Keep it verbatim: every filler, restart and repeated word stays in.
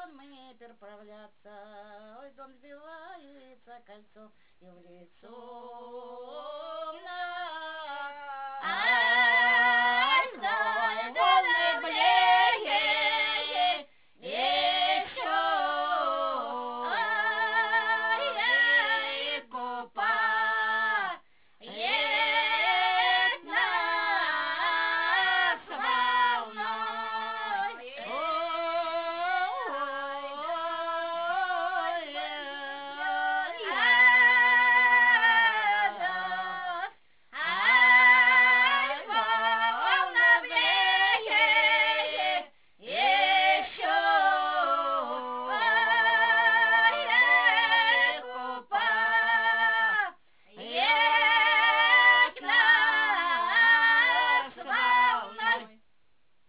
дон мы переправляться, ой, дон сбивается кольцо, и в лицо